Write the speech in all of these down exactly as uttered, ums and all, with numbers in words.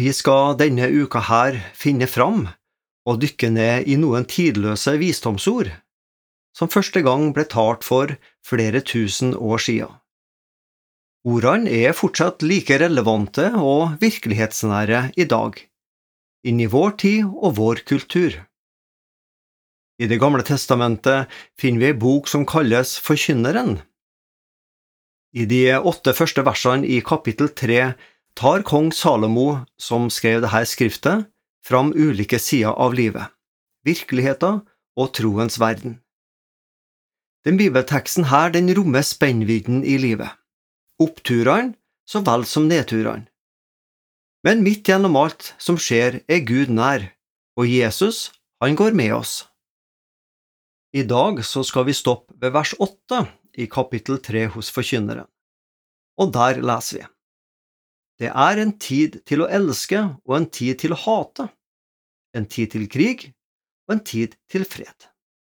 Vi skal denne uka her finne fram og dykke ned i noen tidløse visdomsord, som første gang ble talt for flere tusen år siden. Ordene er fortsatt like relevante og virkelighetsnære i dag, inn i vår tid og vår kultur. I Det gamle testamentet finner vi en bok som kalles Forkynneren. I de åtte første versene i kapittel tre tar kong Salomo, som skrev dette skriftet, fram ulike sider av livet, virkeligheten og troens verden. Den bibelteksten her den rommer spennvidden i livet, oppturene så vel som nedturene. Men midt gjennom alt som skjer er Gud nær, og Jesus, han går med oss. I dag så skal vi stoppe ved vers åtte i kapittel tre hos Forkynneren, og der leser vi: Det er en tid til å elske og en tid til å hate, en tid til krig og en tid til fred.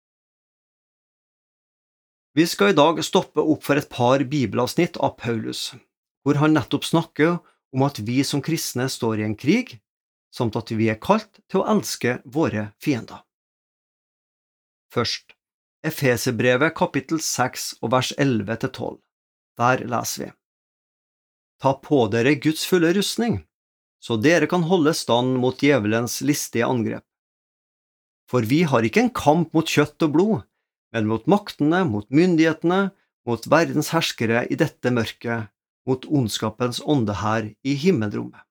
Vi skal i dag stoppe opp for et par bibelavsnitt av Paulus, hvor han nettopp snakker om at vi som kristne står i en krig, samt at vi er kalt til å elske våre fiender. Først, Efeserbrevet kapittel seks og vers elleve til tolv. Der leser vi: Ta på dere Guds fulle rustning, så dere kan holde stand mot djevelens listige angrep. For vi har ikke en kamp mot kjøtt og blod, men mot maktene, mot myndighetene, mot verdens herskere i dette mørket, mot ondskapens ånde her i himmelrommet.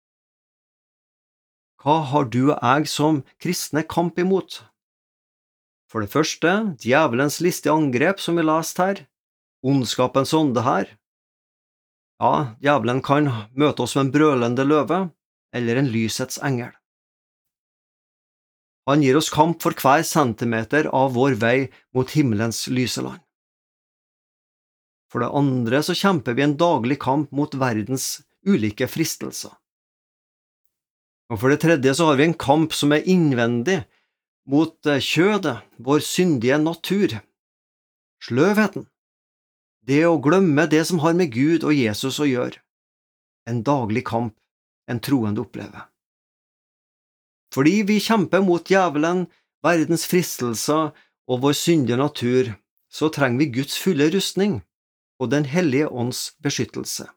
Hva har du og jeg som kristne kamp imot? For det første, djevelens listige angrep som vi leste her, ondskapens ånde her. Ja, djevelen kan møte oss med en brølende løve, eller en lysets engel. Han gir oss kamp for hver centimeter av vår vei mot himmelens lyseland. For det andre så kjemper vi en daglig kamp mot verdens ulike fristelser. Og for det tredje så har vi en kamp som er innvendig mot kjødet, vår syndige natur, sløvheten. Det å glemme det som har med Gud og Jesus å gjøre. En daglig kamp en troende opplever. Fordi vi kjemper mot djevelen, verdens fristelser og vår syndige natur, så trenger vi Guds fulle rustning og Den hellige ånds beskyttelse.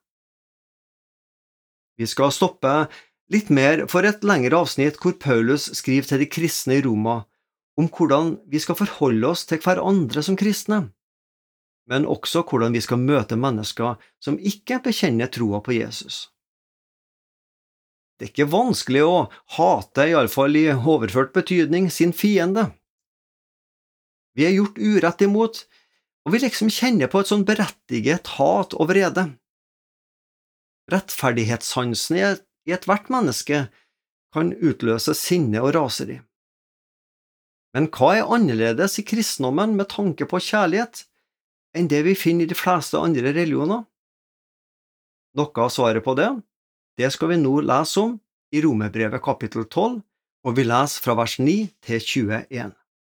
Vi skal stoppe litt mer for et lengre avsnitt hvor Paulus skriver til de kristne i Roma om hvordan vi skal forholde oss til hverandre som kristne, men også hvordan vi skal møte mennesker som ikke bekjenner troa på Jesus. Det er ikke vanskelig å hate, i alle fall i overført betydning, sin fiende. Vi er gjort urett imot, og vi liksom kjenner på et sånn berettiget hat og vrede. Rettferdighetssansen i ethvert menneske kan utløse sinne og raseri. Men hva er annerledes i kristendommen med tanke på kjærlighet enn det vi finner i de fleste andre religioner? Noe av svaret på det, det skal vi nå lese om i Romerbrevet kapittel tolv, og vi leser fra vers ni til tjueen.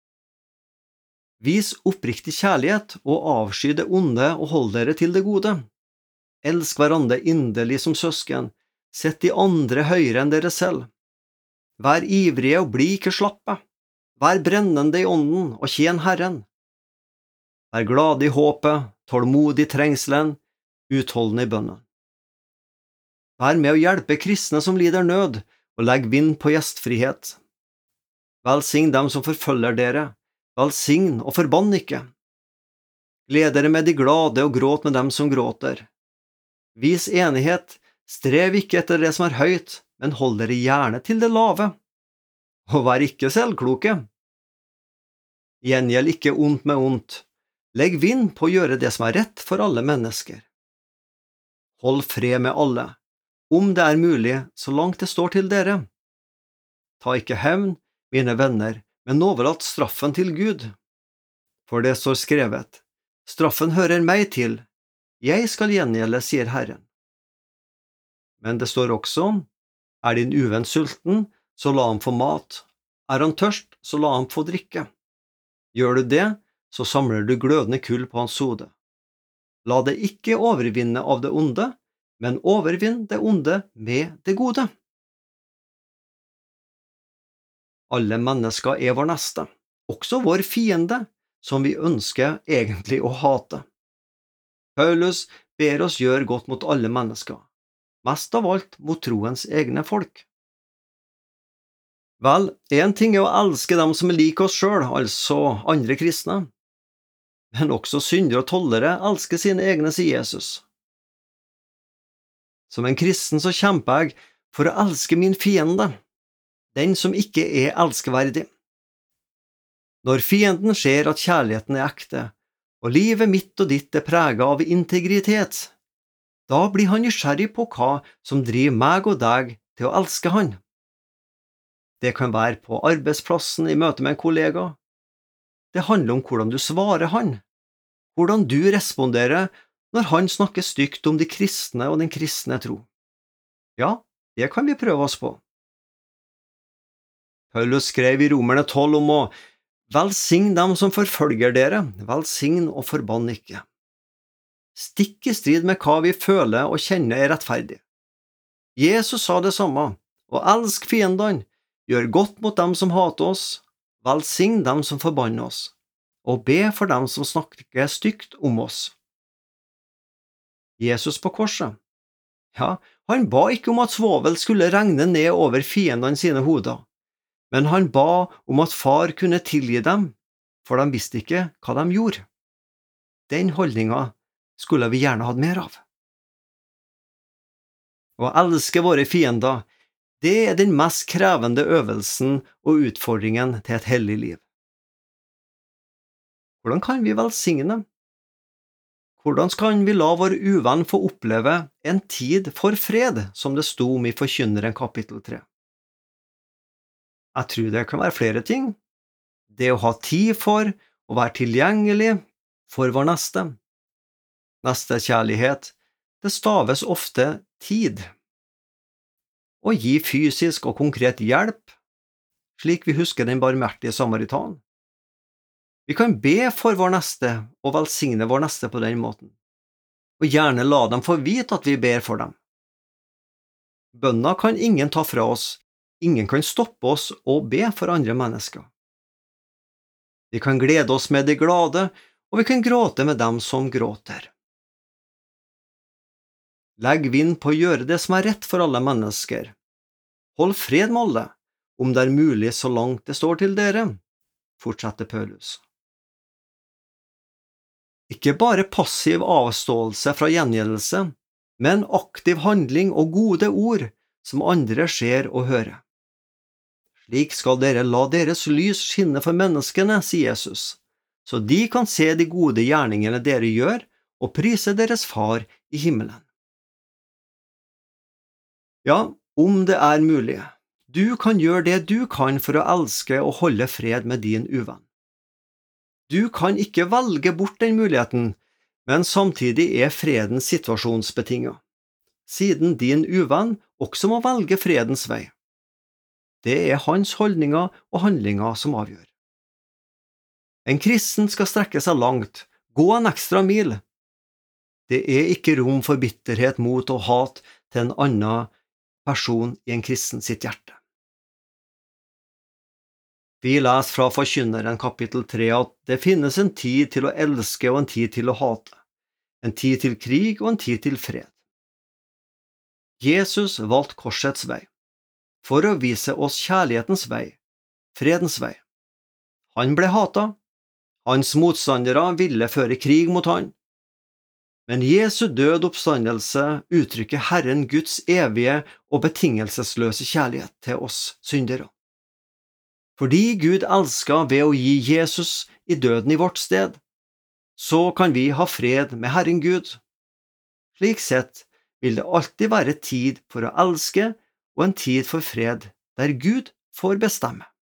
Vis oppriktig kjærlighet og avsky det onde og hold dere til det gode. Elsk hverandre inderlig som søsken, sett de andre høyere enn dere selv. Vær ivrige og bli ikke slappe. Vær brennende i ånden og tjen Herren. Vær glad i håpet, tålmodig i trengselen, utholdende i bønnen. Vær med å hjelpe kristne som lider nød, og legg vind på gjestfrihet. Velsign dem som forfølger dere, velsign og forbann ikke. Gled dere med de glade og gråt med dem som gråter. Vis enighet, strev ikke etter det som er høyt, men hold dere gjerne til det lave. Og vær ikke selvkloke. Gjengjeld ikke ondt med ondt. Legg vind på å gjøre det som er rett for alle mennesker. Hold fred med alle, om det er mulig, så langt det står til dere. Ta ikke hevn, mine venner, men overlat straffen til Gud. For det står skrevet, straffen hører meg til, jeg skal gjengjelde, sier Herren. Men det står også, er din uvenn sulten, så la ham få mat. Er han tørst, så la ham få drikke. Gjør du det, så samler du glødende kull på hans hode. La det ikke overvinne av det onde, men overvinn det onde med det gode. Alle mennesker er vår neste, også vår fiende, som vi ønsker egentlig å hate. Paulus ber oss gjøre godt mot alle mennesker, mest av alt mot troens egne folk. Vel, en ting er å elske dem som er lik oss selv, altså andre kristne, men også syndere og tollere elsker sine egne, sier Jesus. Som en kristen så kjemper jeg for å elske min fiende, den som ikke er elskverdig. Når fienden ser at kjærligheten er ekte, og livet mitt og ditt er preget av integritet, da blir han nysgjerrig på hva som driver meg og deg til å elske han. Det kan være på arbeidsplassen i møte med en kollega. Det handler om hvordan du svarer han, hvordan du responderer når han snakker stygt om de kristne og den kristne tro. Ja, det kan vi prøve oss på. Paulus skrev i Romerne tolv om å velsign dem som forfølger dere, velsign og forbann ikke. Stikk i strid med hva vi føler og kjenner er rettferdig. Jesus sa det samme, og elsk fiendene, gjør godt mot dem som hater oss, velsign dem som forbanner oss, og be for dem som snakker stygt om oss. Jesus på korset. Ja, han ba ikke om at svovel skulle regne ned over fiendene sine hoder, men han ba om at far kunne tilgi dem, for de visste ikke hva de gjorde. Den holdningen skulle vi gjerne hatt mer av. Å elske våre fiender, det er den mest krevende øvelsen og utfordringen til et hellig liv. Hvordan kan vi velsigne? Hvordan kan vi la vår uvenn få oppleve en tid for fred, som det sto om i Forkynneren kapittel tre? Jeg tror det kan være flere ting. Det å ha tid for å være tilgjengelig for vår neste. Nestekjærlighet, det staves ofte tid. Å gi fysisk og konkret hjelp, slik vi husker den barmhjertige samaritan. Vi kan be for vår neste og velsigne vår neste på den måten, og gjerne la dem få vite at vi ber for dem. Bønna kan ingen ta fra oss, ingen kan stoppe oss å be for andre mennesker. Vi kan glede oss med de glade, og vi kan gråte med dem som gråter. Legg vind på å gjøre det som er rett for alle mennesker. Hold fred med alle, om det er mulig så langt det står til dere, fortsetter Paulus. Ikke bare passiv avståelse fra gjengjeldelse, men aktiv handling og gode ord som andre ser og hører. Slik skal dere la deres lys skinne for menneskene, sier Jesus, så de kan se de gode gjerningene dere gjør og prise deres far i himmelen. Ja, om det er mulig, du kan gjøre det du kan for å elske og holde fred med din uvenn. Du kan ikke velge bort den muligheten, men samtidig er freden situasjonsbetinget, siden din uvenn også må velge fredens vei. Det er hans holdninger og handlinger som avgjør. En kristen skal strekke seg langt, gå en ekstra mil. Det er ikke rom for bitterhet, mot og hat til en annen person i en kristen sitt hjerte. Vi leser fra Forkynneren kapittel tre at det finnes en tid til å elske og en tid til å hate, en tid til krig og en tid til fred. Jesus valgte korsets vei, for å vise oss kjærlighetens vei, fredens vei. Han ble hatet, hans motstandere ville føre krig mot han, men Jesu død oppstandelse uttrykker Herren Guds evige og betingelsesløse kjærlighet til oss syndere. Fordi Gud elsket ved å gi Jesus i døden i vårt sted, så kan vi ha fred med Herren Gud. Slik sett vil det alltid være tid for å elske og en tid for fred, der Gud får bestemme.